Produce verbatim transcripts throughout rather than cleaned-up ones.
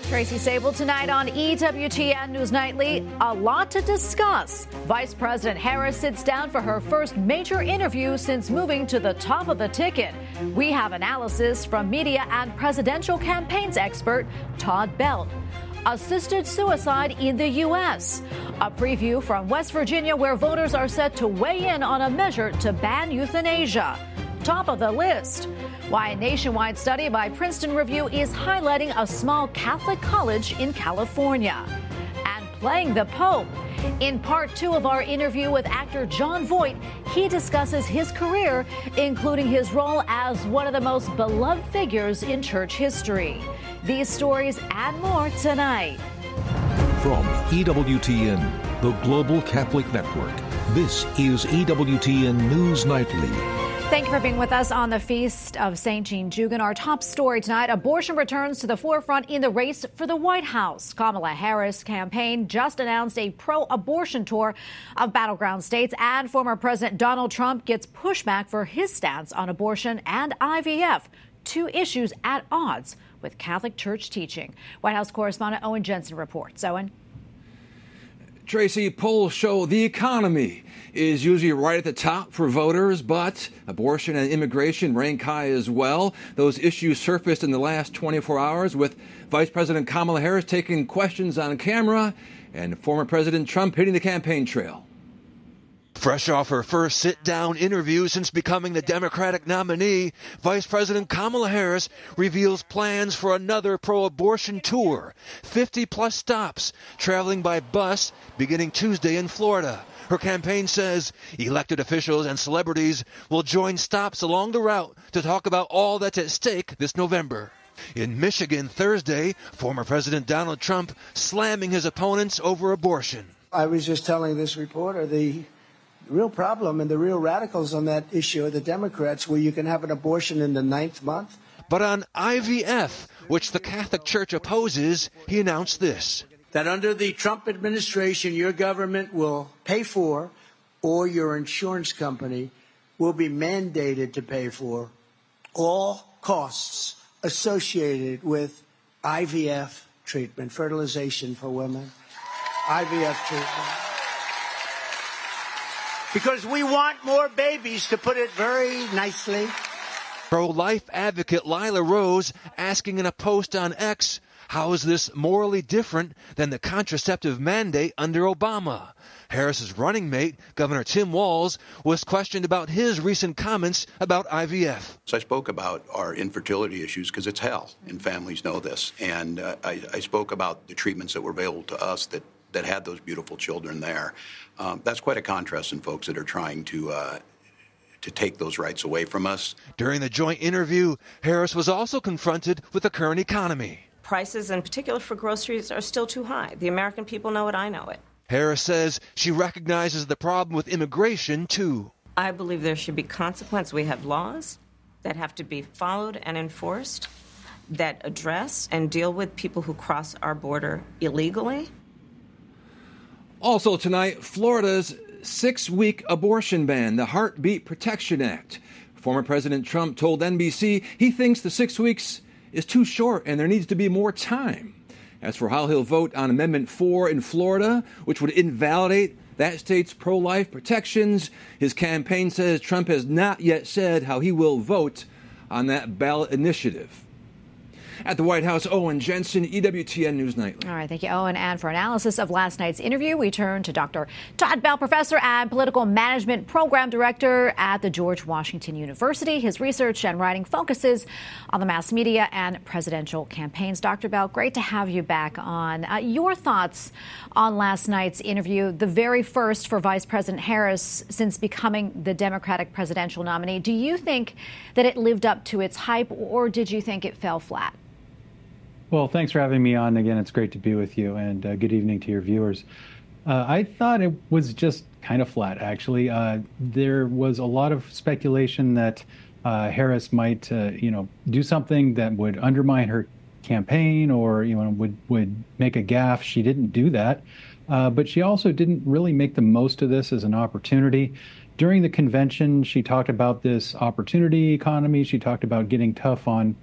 Tracy Sable tonight on E W T N News Nightly. A lot to discuss. Vice President Harris sits down for her first major interview since moving to the top of the ticket. We have analysis from media and presidential campaigns expert Todd Belt. Assisted suicide in the U S. A preview from West Virginia, where voters are set to weigh in on a measure to ban euthanasia. Top of the list, why a nationwide study by Princeton Review is highlighting a small Catholic college in California. And playing the Pope. In part two of our interview with actor Jon Voight, he discusses his career, including his role as one of the most beloved figures in church history. These stories and more tonight. From E W T N, the Global Catholic Network, this is E W T N News Nightly. Thank you for being with us on the Feast of Saint Jean Jugan. Our top story tonight, abortion returns to the forefront in the race for the White House. Kamala Harris' campaign just announced a pro-abortion tour of battleground states, and former President Donald Trump gets pushback for his stance on abortion and I V F, two issues at odds with Catholic Church teaching. White House correspondent Owen Jensen reports. Owen? Tracy, polls show the economy is usually right at the top for voters, but abortion and immigration rank high as well. Those issues surfaced in the last twenty-four hours, with Vice President Kamala Harris taking questions on camera and former President Trump hitting the campaign trail. Fresh off her first sit-down interview since becoming the Democratic nominee, Vice President Kamala Harris reveals plans for another pro-abortion tour, fifty-plus stops, traveling by bus beginning Tuesday in Florida. Her campaign says elected officials and celebrities will join stops along the route to talk about all that's at stake this November. In Michigan Thursday, former President Donald Trump slamming his opponents over abortion. I was just telling this reporter the real problem and the real radicals on that issue are the Democrats, where you can have an abortion in the ninth month. But on I V F, which the Catholic Church opposes, he announced this. That under the Trump administration, your government will pay for, or your insurance company will be mandated to pay for, all costs associated with I V F treatment, fertilization for women, I V F treatment. Because we want more babies, to put it very nicely. Pro-life advocate Lila Rose asking in a post on X, how is this morally different than the contraceptive mandate under Obama? Harris's running mate, Governor Tim Walz, was questioned about his recent comments about I V F. So I spoke about our infertility issues because it's hell, and families know this. And uh, I, I spoke about the treatments that were available to us that that had those beautiful children there. Um, that's quite a contrast in folks that are trying to uh, to take those rights away from us. During the joint interview, Harris was also confronted with the current economy. Prices, in particular for groceries, are still too high. The American people know it. I know it. Harris says she recognizes the problem with immigration, too. I believe there should be consequence. We have laws that have to be followed and enforced that address and deal with people who cross our border illegally. Also tonight, Florida's six-week abortion ban, the Heartbeat Protection Act. Former President Trump told N B C he thinks the six weeks is too short and there needs to be more time. As for how he'll vote on Amendment four in Florida, which would invalidate that state's pro-life protections, his campaign says Trump has not yet said how he will vote on that ballot initiative. At the White House, Owen Jensen, E W T N News Nightly. All right, thank you, Owen. And for analysis of last night's interview, we turn to Doctor Todd Belt, professor and political management program director at the George Washington University. His research and writing focuses on the mass media and presidential campaigns. Doctor Belt, great to have you back on. Uh, your thoughts on last night's interview, the very first for Vice President Harris since becoming the Democratic presidential nominee. Do you think that it lived up to its hype, or did you think it fell flat? Well, thanks for having me on again. It's great to be with you, and uh, good evening to your viewers. Uh, I thought it was just kind of flat, actually. Uh, there was a lot of speculation that uh, Harris might, uh, you know, do something that would undermine her campaign, or you know, would would make a gaffe. She didn't do that, uh, but she also didn't really make the most of this as an opportunity. During the convention, she talked about this opportunity economy. She talked about getting tough on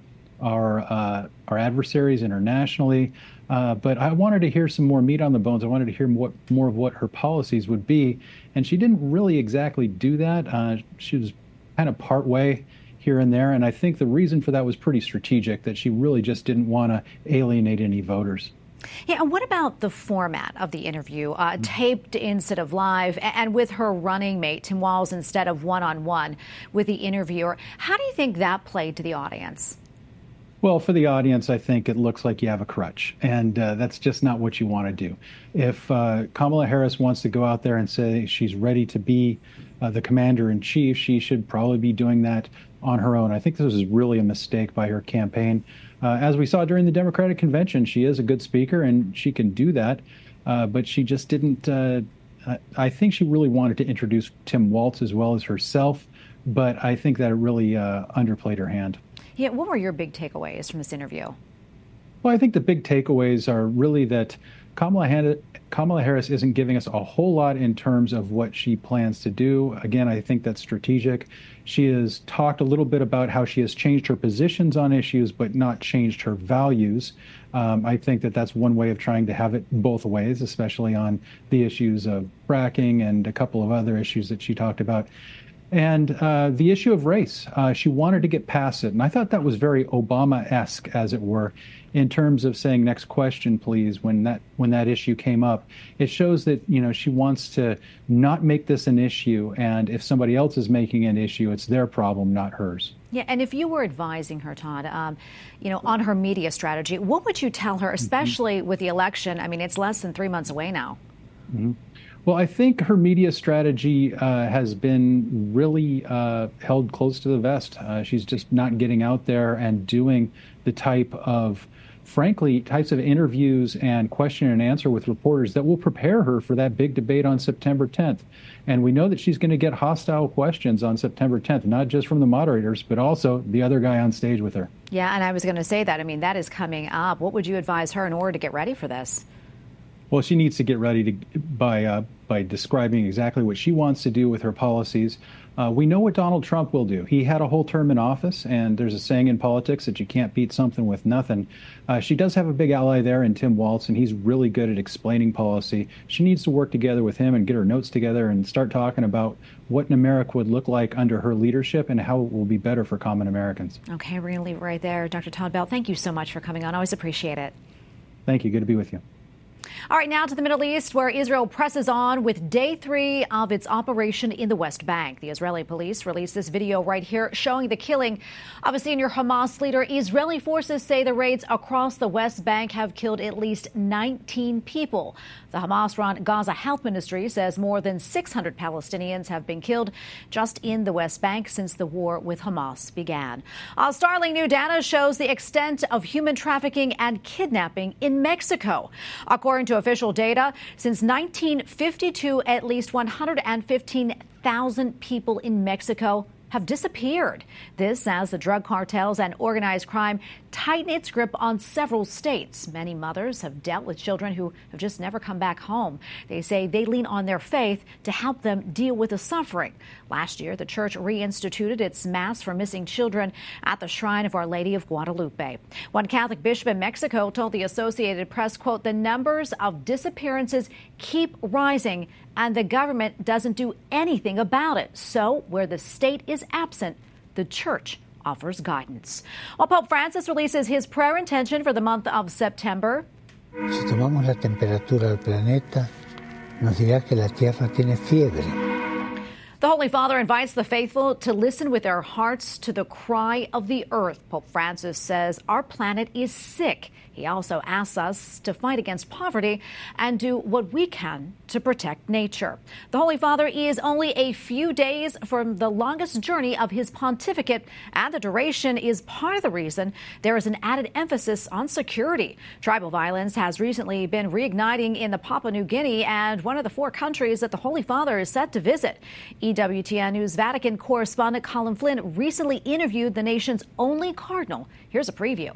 our uh, our adversaries internationally. Uh, but I wanted to hear some more meat on the bones. I wanted to hear what, more of what her policies would be. And she didn't really exactly do that. Uh, she was kind of part way here and there. And I think the reason for that was pretty strategic, that she really just didn't want to alienate any voters. Yeah, and what about the format of the interview? Uh, mm-hmm. Taped instead of live, and with her running mate, Tim Walz, instead of one-on-one with the interviewer. How do you think that played to the audience? Well, for the audience, I think it looks like you have a crutch, and uh, that's just not what you want to do. If uh, Kamala Harris wants to go out there and say she's ready to be uh, the commander-in-chief, she should probably be doing that on her own. I think this was really a mistake by her campaign. Uh, as we saw during the Democratic convention, she is a good speaker, and she can do that, uh, but she just didn't. Uh, I think she really wanted to introduce Tim Walz as well as herself, but I think that it really uh, underplayed her hand. Yeah, what were your big takeaways from this interview? Well, I think the big takeaways are really that Kamala, Han- Kamala Harris isn't giving us a whole lot in terms of what she plans to do. Again, I think that's strategic. She has talked a little bit about how she has changed her positions on issues, but not changed her values. Um, I think that that's one way of trying to have it both ways, especially on the issues of fracking and a couple of other issues that she talked about. And uh, the issue of race, uh, she wanted to get past it. And I thought that was very Obama-esque, as it were, in terms of saying, next question, please, when that when that issue came up. It shows that, you know, she wants to not make this an issue. And if somebody else is making an issue, it's their problem, not hers. Yeah, and if you were advising her, Todd, um, you know, on her media strategy, what would you tell her, especially mm-hmm. with the election? I mean, it's less than three months away now. Mm-hmm. Well, I think her media strategy uh, has been really uh, held close to the vest. Uh, she's just not getting out there and doing the type of, frankly, types of interviews and question and answer with reporters that will prepare her for that big debate on September tenth. And we know that she's going to get hostile questions on September tenth, not just from the moderators, but also the other guy on stage with her. Yeah, and I was going to say that. I mean, that is coming up. What would you advise her in order to get ready for this? Well, she needs to get ready to by uh, by describing exactly what she wants to do with her policies. Uh, we know what Donald Trump will do. He had a whole term in office, and there's a saying in politics that you can't beat something with nothing. Uh, she does have a big ally there in Tim Walz, and he's really good at explaining policy. She needs to work together with him and get her notes together and start talking about what an America would look like under her leadership and how it will be better for common Americans. Okay, we're going to leave it right there. Doctor Todd Bell, thank you so much for coming on. I always appreciate it. Thank you. Good to be with you. All right, now to the Middle East, where Israel presses on with day three of its operation in the West Bank. The Israeli police released this video right here showing the killing of a senior Hamas leader. Israeli forces say the raids across the West Bank have killed at least nineteen people. The Hamas-run Gaza Health Ministry says more than six hundred Palestinians have been killed just in the West Bank since the war with Hamas began. Uh, startling new data shows the extent of human trafficking and kidnapping in Mexico. According to official data, since nineteen fifty-two, at least one hundred fifteen thousand people in Mexico have disappeared. This as the drug cartels and organized crime tighten its grip on several states. Many mothers have dealt with children who have just never come back home. They say they lean on their faith to help them deal with the suffering. Last year, the church reinstituted its Mass for missing children at the Shrine of Our Lady of Guadalupe. One Catholic bishop in Mexico told the Associated Press, quote, "The numbers of disappearances keep rising and the government doesn't do anything about it. So where the state is absent, the church offers guidance." While Pope Francis releases his prayer intention for the month of September. Si tomamos la temperatura del planeta, nos dirá que la Tierra tiene fiebre. The Holy Father invites the faithful to listen with their hearts to the cry of the earth. Pope Francis says our planet is sick. He also asks us to fight against poverty and do what we can to protect nature. The Holy Father is only a few days from the longest journey of his pontificate, and the duration is part of the reason there is an added emphasis on security. Tribal violence has recently been reigniting in the Papua New Guinea, and one of the four countries that the Holy Father is set to visit. E W T N News Vatican correspondent Colin Flynn recently interviewed the nation's only cardinal. Here's a preview.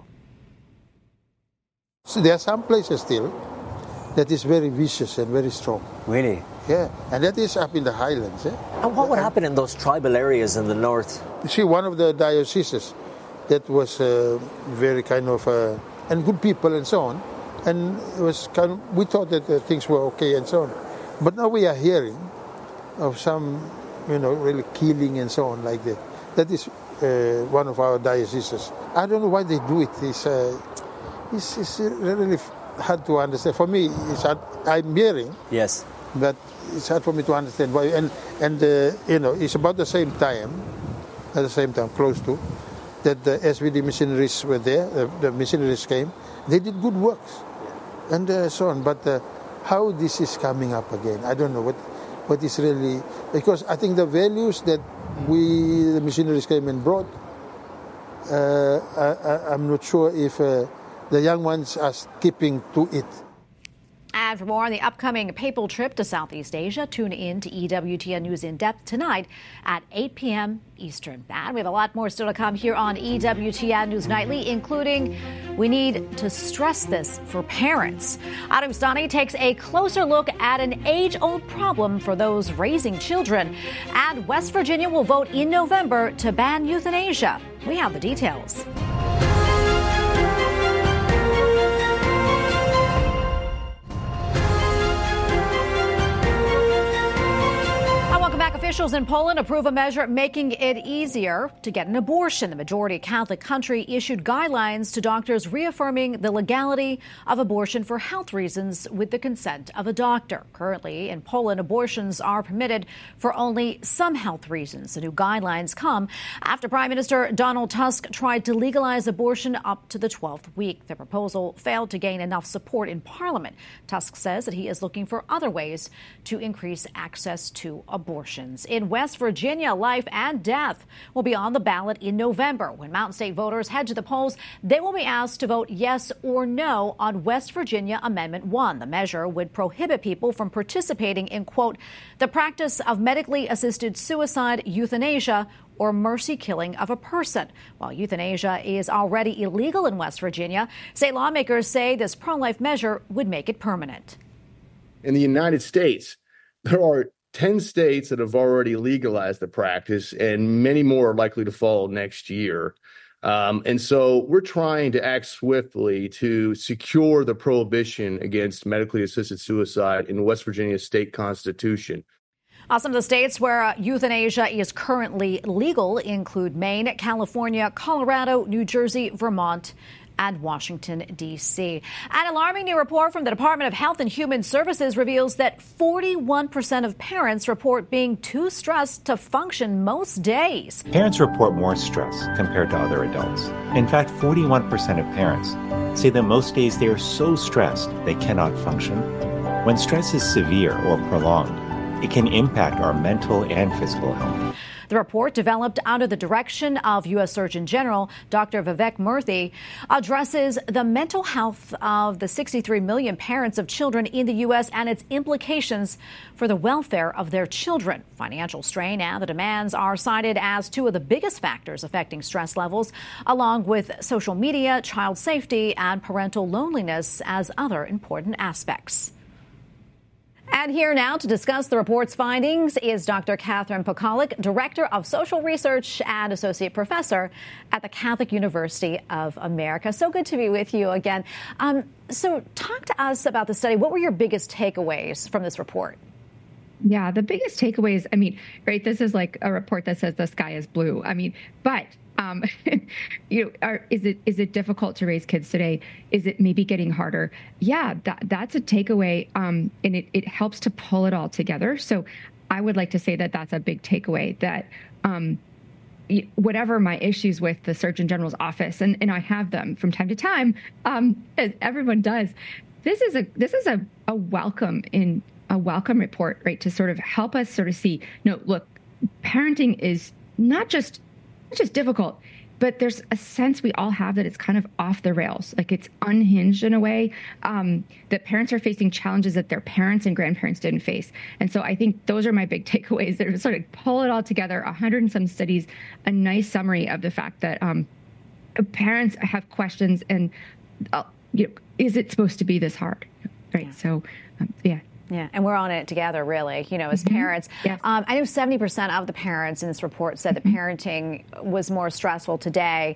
So there are some places still that is very vicious and very strong. Really? Yeah, and that is up in the highlands. Eh? And what would happen in those tribal areas in the north? You see, one of the dioceses that was uh, very kind of, uh, and good people and so on. And it was kind of, we thought that uh, things were okay and so on. But now we are hearing of some, you know, really killing and so on like that. That is uh, one of our dioceses. I don't know why they do it. It's, uh, it's, it's really hard to understand. For me, it's hard. I'm hearing. Yes. But it's hard for me to understand why. And, and uh, you know, it's about the same time, at the same time, close to, that the S V D missionaries were there, uh, the missionaries came. They did good works and uh, so on. But uh, how this is coming up again, I don't know what, what is really, because I think the values that we, the missionaries came and brought, uh, I, I'm not sure if uh, the young ones are keeping to it. And for more on the upcoming papal trip to Southeast Asia, tune in to E W T N News in Depth tonight at eight p.m. Eastern. And we have a lot more still to come here on E W T N News Nightly, including we need to stress this for parents. Adam Stani takes a closer look at an age-old problem for those raising children. And West Virginia will vote in November to ban euthanasia. We have the details. Officials in Poland approve a measure making it easier to get an abortion. The majority Catholic country issued guidelines to doctors reaffirming the legality of abortion for health reasons with the consent of a doctor. Currently, in Poland, abortions are permitted for only some health reasons. The new guidelines come after Prime Minister Donald Tusk tried to legalize abortion up to the twelfth week. The proposal failed to gain enough support in Parliament. Tusk says that he is looking for other ways to increase access to abortion. In West Virginia, life and death will be on the ballot in November. When Mountain State voters head to the polls, they will be asked to vote yes or no on West Virginia Amendment one. The measure would prohibit people from participating in, quote, the practice of medically assisted suicide, euthanasia, or mercy killing of a person. While euthanasia is already illegal in West Virginia, state lawmakers say this pro-life measure would make it permanent. In the United States, there are ten states that have already legalized the practice, and many more are likely to follow next year. Um, and so we're trying to act swiftly to secure the prohibition against medically assisted suicide in West Virginia's state constitution. Uh, some of the states where uh, euthanasia is currently legal include Maine, California, Colorado, New Jersey, Vermont, and Washington, D C. An alarming new report from the Department of Health and Human Services reveals that forty-one percent of parents report being too stressed to function most days. Parents report more stress compared to other adults. In fact, forty-one percent of parents say that most days they are so stressed they cannot function. When stress is severe or prolonged, it can impact our mental and physical health. The report, developed under the direction of U S Surgeon General Doctor Vivek Murthy, addresses the mental health of the sixty-three million parents of children in the U S and its implications for the welfare of their children. Financial strain and the demands are cited as two of the biggest factors affecting stress levels, along with social media, child safety, and parental loneliness as other important aspects. And here now to discuss the report's findings is Doctor Catherine Pocolick, Director of Social Research and Associate Professor at the Catholic University of America. So good to be with you again. Um, so talk to us about the study. What were your biggest takeaways from this report? Yeah, the biggest takeaways, I mean, right, this is like a report that says the sky is blue. I mean, but Um, you know, are, is it is it difficult to raise kids today? Is it maybe getting harder? Yeah, that, that's a takeaway, um, and it, it helps to pull it all together. So I would like to say that that's a big takeaway, that um, whatever my issues with the Surgeon General's office, and, and I have them from time to time, um, as everyone does, this is a this is a, a welcome in a welcome report, right, to sort of help us sort of see, no, look, parenting is not just It's just difficult, but there's a sense we all have that it's kind of off the rails, like it's unhinged in a way, um, that parents are facing challenges that their parents and grandparents didn't face. And so I think those are my big takeaways that sort of pull it all together, a hundred and some studies, a nice summary of the fact that um, parents have questions and, uh, you know, is it supposed to be this hard? Right. Yeah. So, um, yeah. Yeah, and we're on it together, really, you know, as mm-hmm. parents. Yes. Um, I know seventy percent of the parents in this report said mm-hmm. that parenting was more stressful today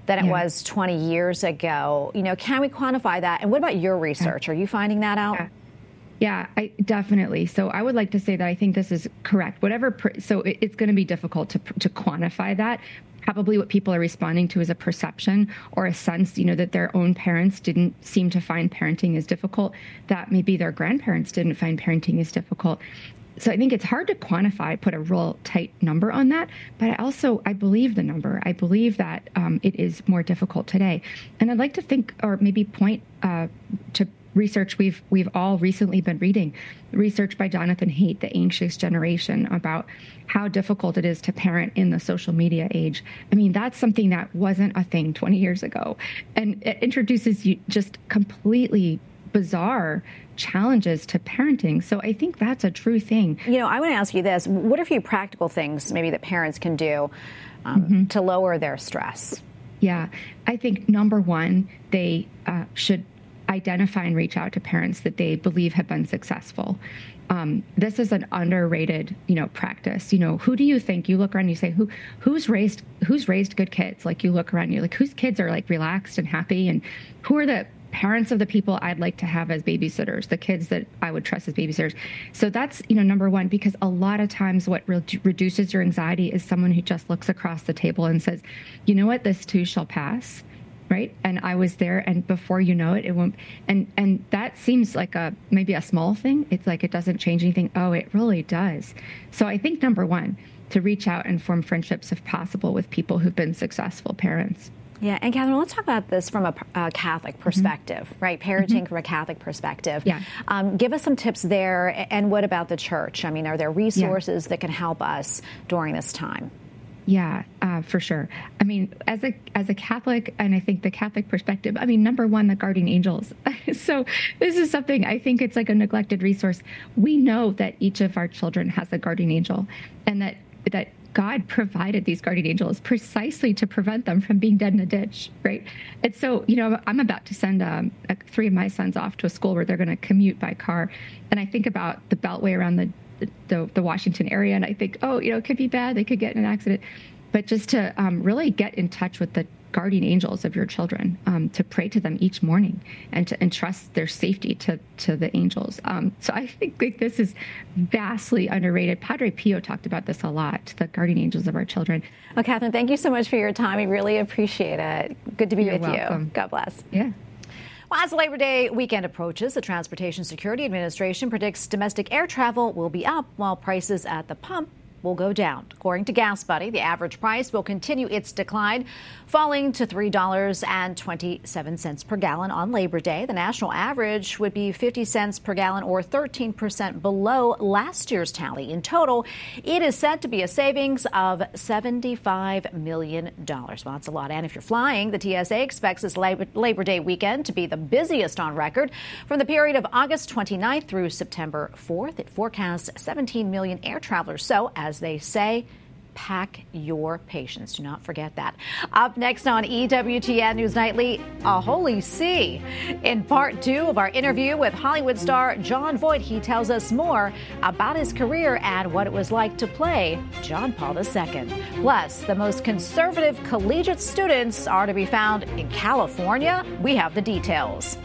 than it Yeah. was twenty years ago. You know, can we quantify that? And what about your research? Are you finding that out? Yeah. Yeah, I definitely. So I would like to say that I think this is correct. Whatever, per, so it, it's going to be difficult to to quantify that. Probably what people are responding to is a perception or a sense, you know, that their own parents didn't seem to find parenting as difficult, that maybe their grandparents didn't find parenting as difficult. So I think it's hard to quantify, put a real tight number on that. But I also, I believe the number. I believe that um, it is more difficult today. And I'd like to think, or maybe point uh, to research we've we've all recently been reading, research by Jonathan Haidt, The Anxious Generation, about how difficult it is to parent in the social media age. I mean, that's something that wasn't a thing twenty years ago. And it introduces you just completely bizarre challenges to parenting. So I think that's a true thing. You know, I want to ask you this. What are a few practical things maybe that parents can do um, mm-hmm. to lower their stress? Yeah, I think number one, they uh, should identify and reach out to parents that they believe have been successful. Um, this is an underrated, you know, practice. You know, who do you think you look around and you say, who, who's raised, who's raised good kids? Like you look around and you're like, whose kids are like relaxed and happy? And who are the parents of the people I'd like to have as babysitters, the kids that I would trust as babysitters? So that's, you know, number one, because a lot of times what re- reduces your anxiety is someone who just looks across the table and says, you know what, this too shall pass. Right. And I was there, and before you know it, it won't. And and that seems like a maybe a small thing. It's like it doesn't change anything. Oh, it really does. So I think number one, to reach out and form friendships if possible with people who've been successful parents. Yeah. And Catherine, let's talk about this from a, a Catholic perspective, mm-hmm. right? Parenting mm-hmm. from a Catholic perspective. Yeah. Um, give us some tips there. And what about the church? I mean, are there resources yeah. that can help us during this time? Yeah, uh, for sure. I mean, as a as a Catholic, and I think the Catholic perspective, I mean, number one, the guardian angels. So this is something, I think it's like a neglected resource. We know that each of our children has a guardian angel, and that that God provided these guardian angels precisely to prevent them from being dead in a ditch, right? And so, you know, I'm about to send um, three of my sons off to a school where they're going to commute by car. And I think about the beltway around the The, the Washington area, and I think, oh, you know, it could be bad. They could get in an accident. But just to um, really get in touch with the guardian angels of your children, um, to pray to them each morning and to entrust their safety to, to the angels. Um, so I think like, this is vastly underrated. Padre Pio talked about this a lot, the guardian angels of our children. Well, Catherine, thank you so much for your time. We really appreciate it. Good to be You're with welcome. you. God bless. Yeah. Well, as the Labor Day weekend approaches, the Transportation Security Administration predicts domestic air travel will be up while prices at the pump will go down. According to Gas Buddy, the average price will continue its decline, falling to three dollars and twenty-seven cents per gallon on Labor Day. The national average would be fifty cents per gallon, or thirteen percent below last year's tally. In total, it is set to be a savings of seventy-five million dollars. Well, that's a lot. And if you're flying, the T S A expects this Labor, Labor Day weekend to be the busiest on record. From the period of August twenty-ninth through September fourth, it forecasts seventeen million air travelers. So, as they say, pack your patience. Do not forget that. Up next on E W T N News Nightly, a holy see. In part two of our interview with Hollywood star Jon Voight, he tells us more about his career and what it was like to play John Paul the Second. Plus, the most conservative collegiate students are to be found in California. We have the details.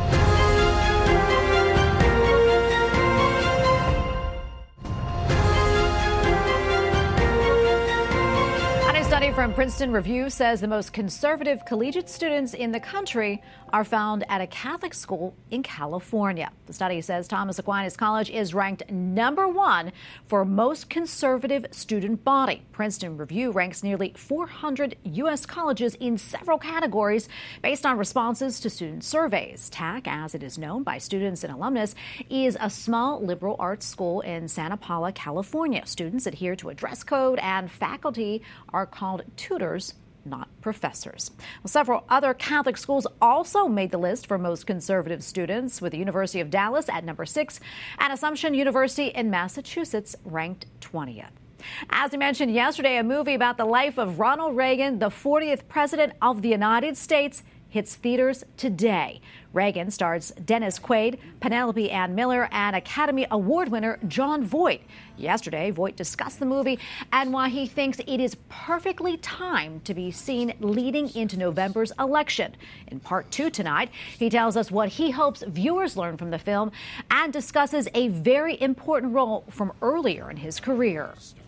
A study from Princeton Review says the most conservative collegiate students in the country are found at a Catholic school in California. The study says Thomas Aquinas College is ranked number one for most conservative student body. Princeton Review ranks nearly four hundred U S colleges in several categories based on responses to student surveys. T A C, as it is known by students and alumnus, is a small liberal arts school in Santa Paula, California. Students adhere to a dress code, and faculty are called tutors, not professors. Well, several other Catholic schools also made the list for most conservative students, with the University of Dallas at number six and Assumption University in Massachusetts ranked twentieth. As we mentioned yesterday, a movie about the life of Ronald Reagan, the fortieth president of the United States, hits theaters today. Reagan stars Dennis Quaid, Penelope Ann Miller, and Academy Award winner Jon Voight. Yesterday, Voight discussed the movie and why he thinks it is perfectly timed to be seen leading into November's election. In part two tonight, he tells us what he hopes viewers learn from the film and discusses a very important role from earlier in his career.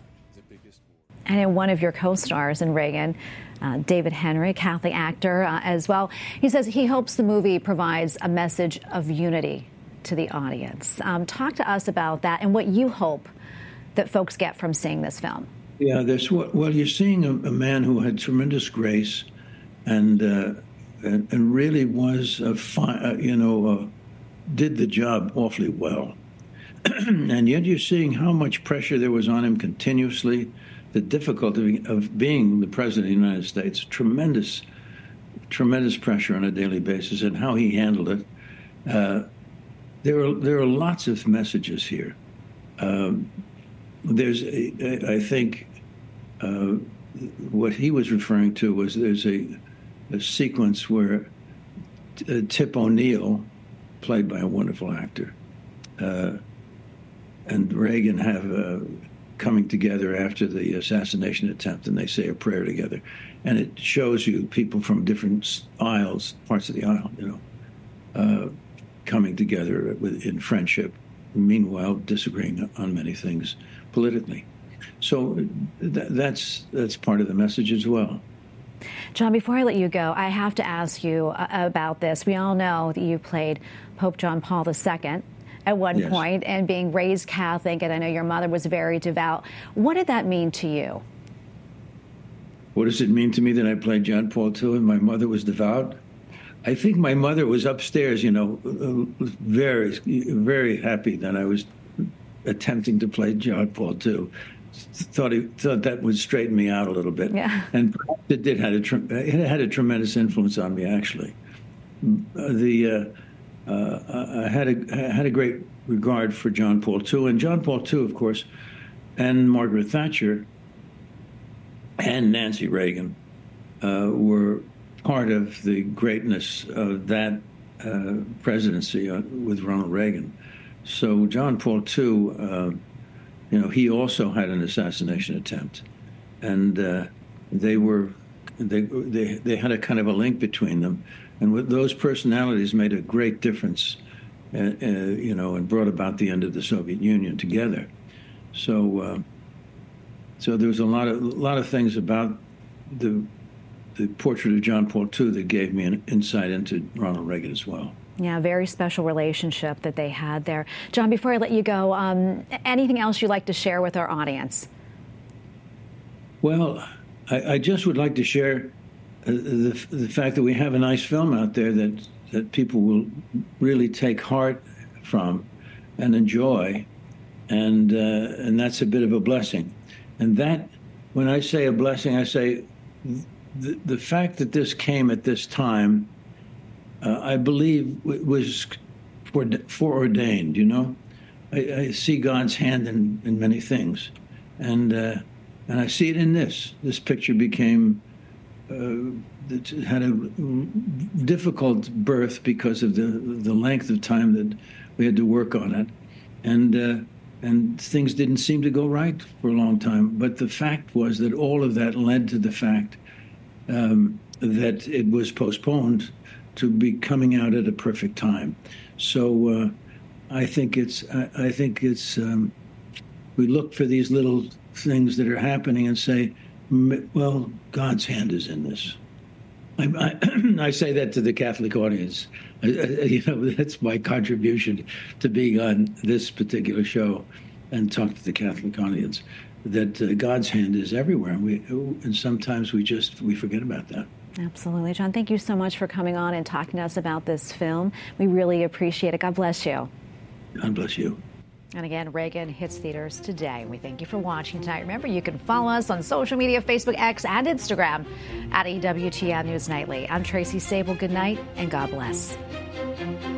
And in one of your co-stars in Reagan, uh, David Henry, Catholic actor uh, as well, he says he hopes the movie provides a message of unity to the audience. Um, talk to us about that and what you hope that folks get from seeing this film. Yeah, there's well, you're seeing a, a man who had tremendous grace, and uh, and, and really was a fi- uh, you know uh, did the job awfully well, and yet you're seeing how much pressure there was on him continuously. The difficulty of being the president of the United States, tremendous, tremendous pressure on a daily basis, and how he handled it. Uh, there are there are lots of messages here. Um, there's, a, I think, uh, what he was referring to was there's a, a sequence where uh, Tip O'Neill, played by a wonderful actor, uh, and Reagan have a coming together after the assassination attempt, and they say a prayer together. And it shows you people from different aisles, parts of the aisle, you know, uh, coming together with, in friendship, meanwhile disagreeing on many things politically. So th- that's that's part of the message as well. John, before I let you go, I have to ask you uh, about this. We all know that you played Pope John Paul the Second at one Yes. point, and being raised Catholic, and I know your mother was very devout. What did that mean to you? What does it mean to me that I played John Paul the Second and my mother was devout? I think my mother was upstairs, you know, very, very happy that I was attempting to play John Paul the Second. Thought he, thought that would straighten me out a little bit, yeah. And perhaps it did had a tre- it had a tremendous influence on me actually. Uh, the uh, uh, I had a I had a great regard for John Paul the Second, and John Paul the Second, of course, and Margaret Thatcher and Nancy Reagan uh, were part of the greatness of that uh, presidency uh, with Ronald Reagan. So John Paul the Second, uh, you know, he also had an assassination attempt, and uh, they were they they they had a kind of a link between them, and with those personalities made a great difference, uh, uh, you know, and brought about the end of the Soviet Union together. So, uh, so there was a lot of a lot of things about the the portrait of John Paul the Second that gave me an insight into Ronald Reagan as well. Yeah, very special relationship that they had there. John, before I let you go, um, anything else you'd like to share with our audience? Well, I, I just would like to share uh, the, the fact that we have a nice film out there that, that people will really take heart from and enjoy, and uh, and that's a bit of a blessing. And that, when I say a blessing, I say the, the fact that this came at this time, Uh, I believe it was foreordained, you know. I, I see God's hand in, in many things. And uh, and I see it in this. This picture became, uh, it had a difficult birth because of the the length of time that we had to work on it. And, uh, and things didn't seem to go right for a long time. But the fact was that all of that led to the fact um, that it was postponed to be coming out at a perfect time. So uh, I think it's, I, I think it's, um, we look for these little things that are happening and say, well, God's hand is in this. I, I, I say that to the Catholic audience. I, I, you know, that's my contribution to being on this particular show and talk to the Catholic audience, that uh, God's hand is everywhere. And, we, and sometimes we just, we forget about that. Absolutely. John, thank you so much for coming on and talking to us about this film. We really appreciate it. God bless you. God bless you. And again, Reagan hits theaters today. We thank you for watching tonight. Remember, you can follow us on social media, Facebook, X, and Instagram at E W T N News Nightly. I'm Tracy Sable. Good night, and God bless.